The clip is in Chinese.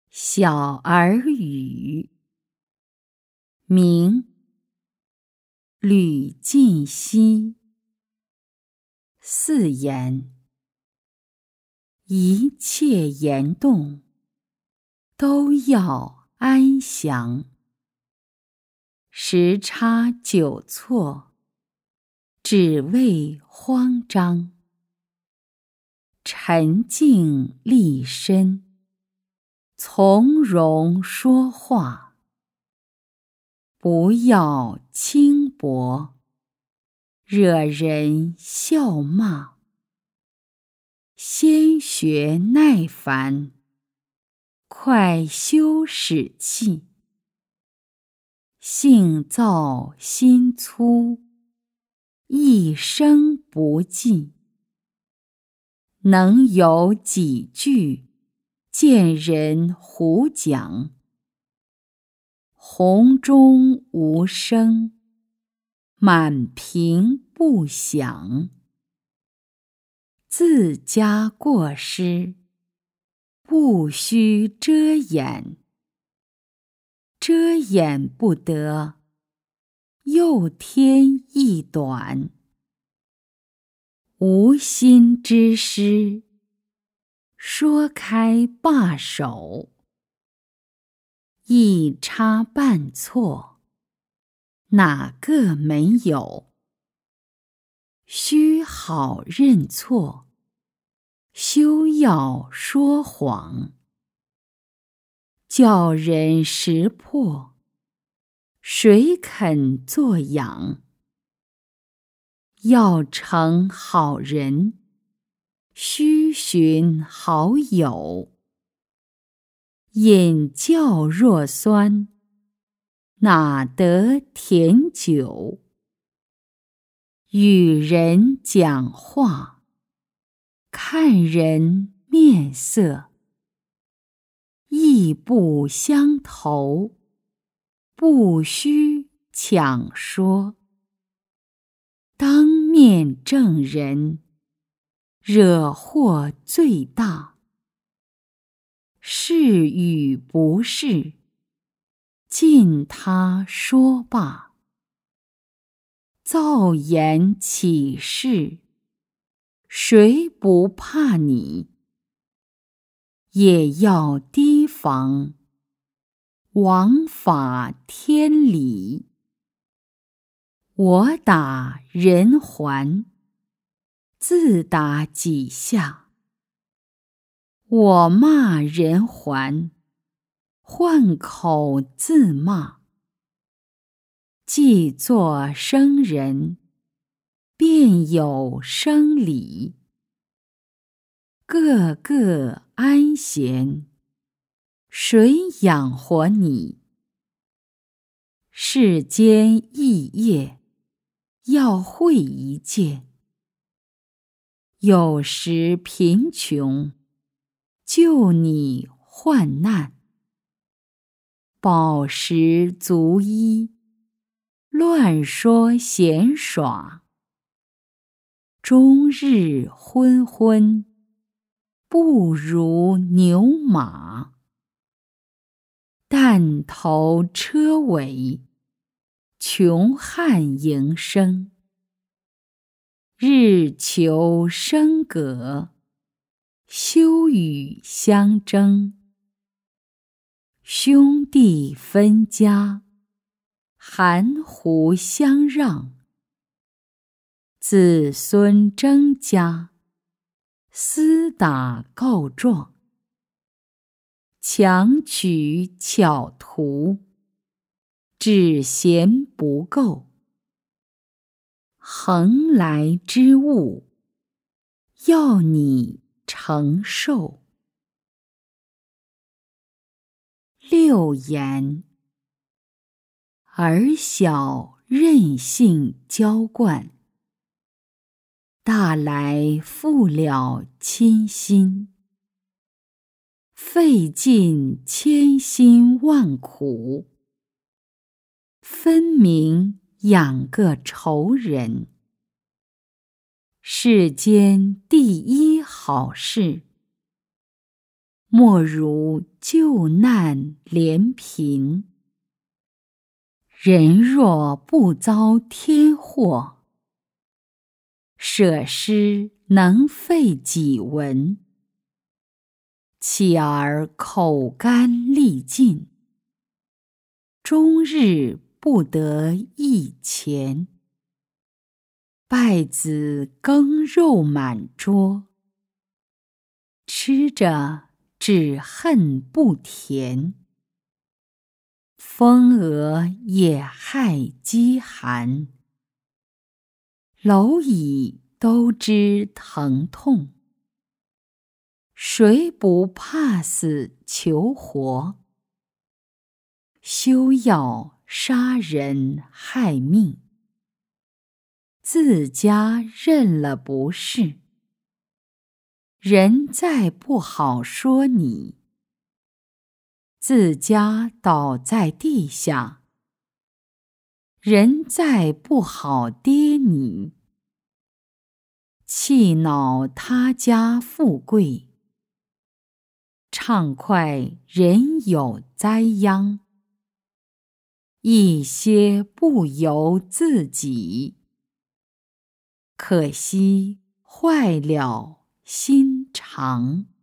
小儿语，明，吕尽熙。四言，一切言动，都要安详。时差久错，只为慌张。沉静立身，从容说话。不要轻薄，惹人笑骂。先学耐烦，快修使气。性躁心粗，一生不记。能有几句，见人胡讲。洪钟无声，满屏不响。自家过失，不须遮掩。遮掩不得，又添一短。无心之失，说开罢手。一差半错，哪个没有？须好认错，休要说谎。叫人识破，谁肯作俑？要成好人，须寻好友。饮教若酸，哪得甜酒？与人讲话，看人面色。意不相投，不须强说。当面证人，惹祸最大。是与不是，尽他说罢。造言起事，谁不怕你？也要提防，枉法天理。我打人还，自打几下。我骂人还，换口自骂。既作生人，便有生理。个个安闲，谁养活你？世间异业，要会一件。有时贫穷，救你患难。饱食足衣，乱说闲耍。终日昏昏，不如牛马。但头车尾，穷汉营生。日求生葛，休与相争。兄弟分家，含糊相让。子孙争家，厮打告状。强取巧图，只嫌不够。恒来之物，要你承受。六言，儿小任性娇惯，大来负了亲心。费尽千辛万苦，分明养个仇人。世间第一好事， 莫如救难怜贫。人若不遭天祸，舍施能废己文。乞儿口干力尽，终日不得一钱。败子羹肉满桌，吃着只恨不甜。风蛾也害饥寒，蝼蚁都知疼痛。谁不怕死求活？休要杀人害命，自家认了不是。人再不好说你，自家倒在地下。人再不好跌你，气恼他家富贵。畅快人有灾殃，一些不由自己。可惜坏了心肠。